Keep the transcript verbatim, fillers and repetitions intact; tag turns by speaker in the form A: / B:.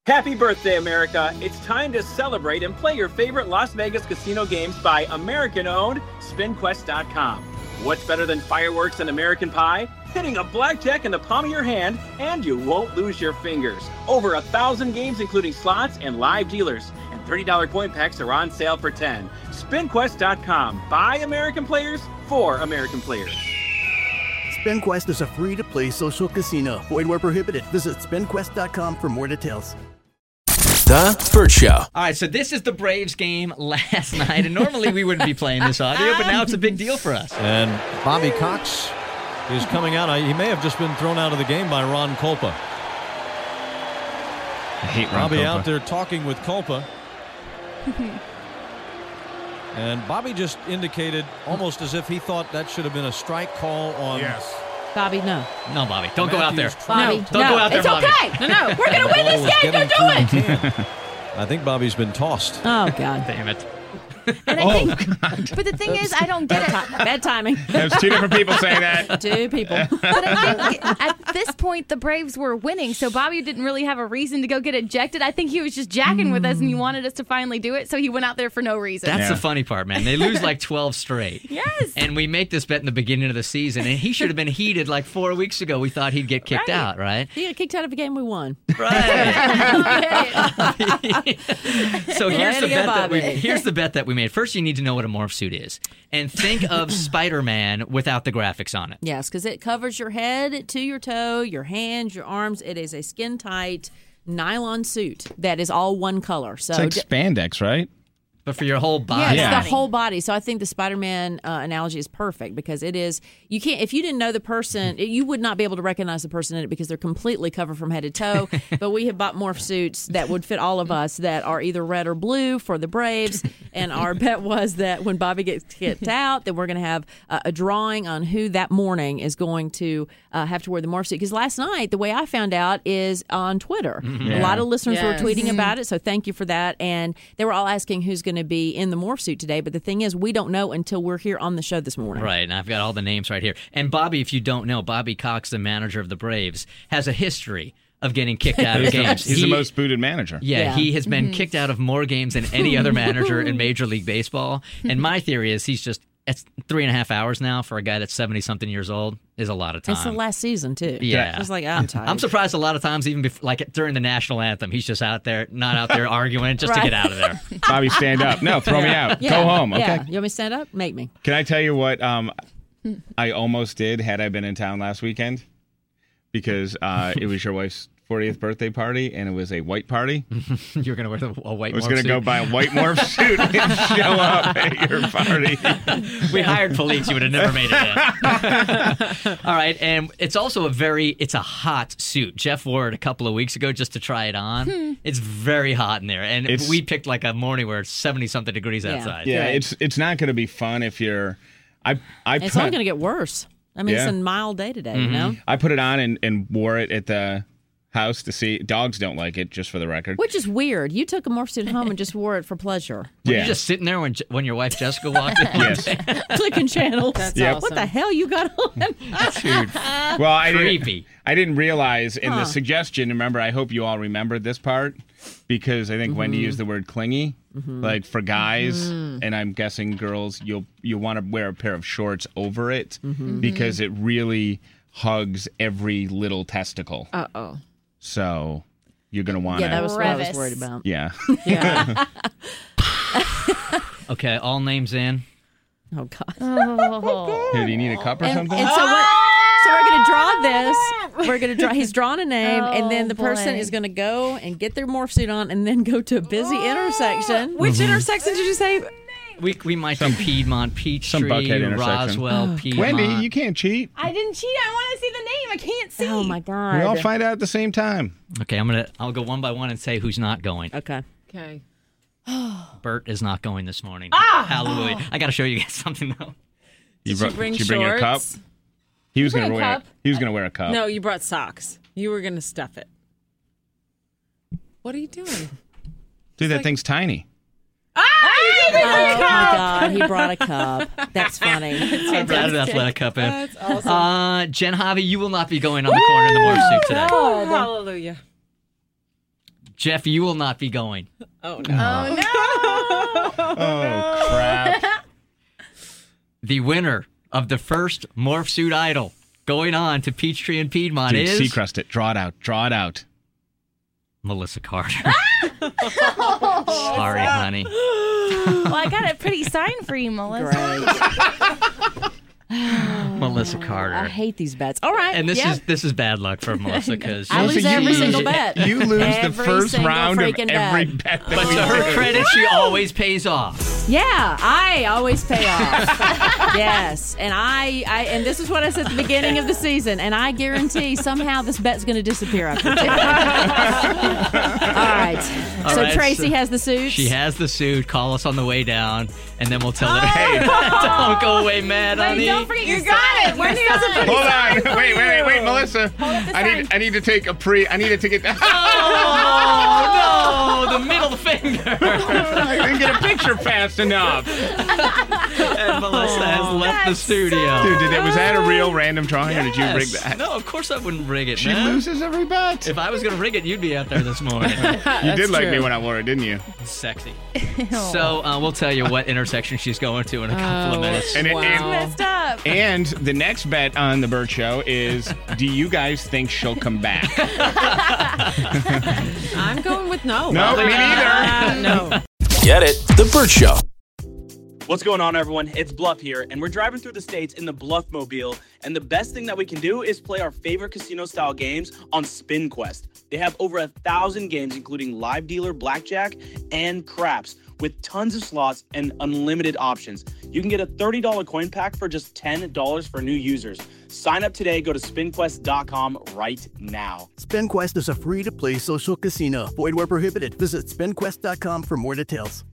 A: Happy birthday, America. It's time to celebrate and play your favorite Las Vegas casino games by American-owned Spin Quest dot com. What's better than fireworks and American Pie? Hitting a blackjack in the palm of your hand, and you won't lose your fingers. Over a thousand games, including slots and live dealers. And thirty dollars coin packs are on sale for ten dollars. Spin Quest dot com. By American players, for American players.
B: SpinQuest is a free-to-play social casino. Void where prohibited. Visit Spin Quest dot com for more details.
C: The Burt Show.
D: All right, so this is the Braves game last night, and normally we wouldn't be playing this audio, but now it's a big deal for us.
E: And Bobby Cox is coming out. He may have just been thrown out of the game by Ron Kulpa.
F: I hate Ron
E: Bobby
F: Kulpa.
E: out there talking with Kulpa. And Bobby just indicated almost as if he thought that should have been a strike call on...
F: Yes.
G: Bobby, no.
D: No, Bobby, don't go out there.
G: Bobby,
D: no, don't
G: no.
D: go out there,
G: It's
D: Bobby.
G: okay. No, no. We're going to win this game. Go do it.
E: I think Bobby's been tossed.
G: Oh, God.
D: Damn it.
G: And I
F: Oh,
G: think,
F: God.
G: but the thing is, I don't get it. Bad timing.
F: There's two different people saying that.
G: Two people.
H: But I think at this point, the Braves were winning, so Bobby didn't really have a reason to go get ejected. I think he was just jacking with us, and he wanted us to finally do it, so he went out there for no reason.
D: That's
F: Yeah.
D: the funny part, man. They lose like twelve straight.
H: Yes.
D: And we make this bet in the beginning of the season, and he should have been heated like four weeks ago. We thought he'd get kicked
G: Right.
D: out, right?
G: He got kicked out of a game we won.
D: Right. So here's
G: Way
D: the
G: to go,
D: bet that we
G: Bobby.
D: here's the bet that we made. First, you need to know what a morph suit is, and think of Spider-Man without the graphics on it.
G: Yes, because it covers your head to your toe, your hands, your arms. It is a skin-tight nylon suit that is all one color. So
F: It's like spandex, right?
D: But for your whole body.
G: Yeah, it's
F: Yeah.
G: the whole body. So I think the Spider-Man uh, analogy is perfect because it is, you can't, if you didn't know the person, it, you would not be able to recognize the person in it because they're completely covered from head to toe. But we have bought morph suits that would fit all of us that are either red or blue for the Braves. And our bet was that when Bobby gets kicked out, that we're going to have uh, a drawing on who that morning is going to uh, have to wear the morph suit. Because last night, the way I found out is on Twitter. A lot of listeners
H: Yes.
G: were tweeting about it, so thank you for that. And they were all asking who's going to be in the morph suit today. But the thing is, we don't know until we're here on the show this morning.
D: Right, and I've got all the names right here. And Bobby, if you don't know, Bobby Cox, the manager of the Braves, has a history of getting kicked out of
F: He's,
D: games.
F: the, he's
D: He-
F: the most booted manager.
D: Yeah,
G: Yeah.
D: he has been kicked out of more games than any other manager in Major League Baseball. And my theory is he's just, it's three and a half hours now for a guy that's seventy-something years old is a lot of time.
G: It's the last season, too.
D: Yeah.
G: It's like, I'm tired.
D: I'm surprised a lot of times, even bef- like during the national anthem, he's just out there, not out there arguing, just
G: Right.
D: to get out of there.
F: Bobby, stand up. No, throw me out.
G: Yeah.
F: Go home, okay?
G: Yeah. You want me to stand up? Make me.
F: Can I tell you what um, I almost did had I been in town last weekend? Because uh, it was your wife's fortieth birthday party, and it was a white party.
D: You're going to wear the, a white
F: I was
D: morph
F: going to go
D: suit.
F: buy a white morph suit and show up at your party.
D: We hired police. You would have never made it in. All right, and it's also a very, it's a hot suit. Jeff wore it a couple of weeks ago just to try it on. It's very hot in there, and
F: It's-
D: we picked like a morning where it's seventy-something degrees
G: Yeah.
D: outside.
F: Yeah,
G: Right.
F: it's it's not going to be fun if you're. I I
G: It's
F: put,
G: only going to get worse. I mean,
F: Yeah.
G: it's a mild day today, you know?
F: I put it on and, and wore it at the house to see. Dogs don't like it, just for the record.
G: Which is weird. You took a morph suit home and just wore it for pleasure.
D: Were
F: Yeah.
D: you just sitting there when when your wife Jessica walked in?
F: Yes.
G: Clicking channels.
H: That's
F: Yep.
H: awesome.
G: What the hell you got on?
D: Dude,
F: Well, I
D: creepy.
F: didn't. I didn't realize in
G: Huh.
F: the suggestion. Remember, I hope you all remembered this part because I think Wendy used the word clingy, like for guys, and I'm guessing girls. You'll you want to wear a pair of shorts over it because it really hugs every little testicle.
H: Uh oh.
F: So you're gonna want to.
G: Yeah, that was what I was
H: Crevice.
G: worried about.
F: yeah.
G: Yeah.
D: Okay, all names in.
G: Oh, God.
H: Oh.
F: Here, do you need a cup or
G: And,
F: something?
G: and so what? So we're going to draw this. We're going to draw. He's drawn a name, and then
H: Oh,
G: the person
H: boy.
G: is going to go and get their morph suit on, and then go to a busy intersection.
I: Which intersection did you say?
D: We we might do Piedmont, Peachtree,
F: some Buckhead intersection.
D: Roswell, Piedmont.
F: Wendy, you can't cheat.
H: I didn't cheat. I want to see the name. I can't see.
G: Oh my God!
F: We all find out at the same time.
D: Okay, I'm gonna. I'll go one by one and say who's not going.
G: Okay.
I: Okay.
D: Bert is not going this morning. Ah! Hallelujah! I got to show you guys something though.
F: You
I: Did
F: brought-
I: you bring
F: did you bring your cup?
I: shorts?
F: He was
H: Bring
F: gonna
H: a
F: wear.
H: cup.
F: He was gonna wear a cup.
I: No, you brought socks. You were gonna stuff it. What are you doing?
F: Dude, that thing's tiny.
G: Oh my God! He brought a cup. That's funny.
D: I brought an athletic cup in.
I: That's awesome.
D: Uh, Jen Harvey, you will not be going on the corner in the morph suit today.
I: Oh, hallelujah.
D: Jeff, you will not be going.
I: Oh, no.
H: Oh, no.
F: Oh, crap.
D: The winner of the first Morph Suit Idol going on to Peachtree and Piedmont
F: Dude,
D: is...
F: Seacrest it. Draw it out. Draw it out.
D: Melissa Carter. Sorry, honey.
H: Well, I got a pretty sign for you, Melissa.
G: Great.
D: Melissa Carter.
G: I hate these bets. All right.
D: And this
G: yeah.
D: is this is bad luck for Melissa because
G: I lose every single bet.
F: You lose the
G: Every
F: first
G: single
F: round of
G: freaking
F: every
G: bet.
F: bet that
D: But
F: we
D: to her
F: do.
D: credit, she always pays off.
G: Yeah, I always pay off. Yes, and I, I, and this is what I said at the beginning of the season, and I guarantee somehow this bet's going to disappear after today. All right.
D: All
G: so
D: right,
G: Tracy
D: so
G: has the suits.
D: She has the suit. Call us on the way down, and then we'll tell her, hey, don't go away mad,
H: Wait,
D: honey.
H: don't forget your got it. When he has a pretty
F: Hold
H: sign
F: on.
H: for
F: Wait, wait, wait, wait,
H: you.
F: Melissa.
H: Hold up the
F: I
H: sign.
F: need I need to take a pre I need to take it.
D: Oh, no, the middle finger.
F: I didn't get a picture fast enough.
D: And Melissa has left the studio.
F: Dude, did that, was that a real random drawing or did you
D: Yes.
F: rig that?
D: No, of course I wouldn't rig it,
F: She
D: man.
F: loses every bet.
D: If I was going to rig it, you'd be out there this morning.
F: You did like me
I: true.
F: when I wore it, didn't you?
D: Sexy. So uh, we'll tell you what intersection she's going to in a couple of minutes.
F: And, it,
I: Wow.
F: and,
H: Messed up.
F: and the next bet on the Burt Show is, do you guys think she'll come back?
I: I'm going with no.
F: No, me neither.
I: Uh, no.
C: Get it? The Burt Show.
J: What's going on, everyone? It's Bluff here, and we're driving through the states in the Bluff Mobile. And the best thing that we can do is play our favorite casino-style games on Spin Quest. They have over a thousand games, including live dealer, blackjack, and craps, with tons of slots and unlimited options. You can get a thirty dollars coin pack for just ten dollars for new users. Sign up today. Go to spin quest dot com right now.
B: SpinQuest is a free-to-play social casino. Void where prohibited. Visit spin quest dot com for more details.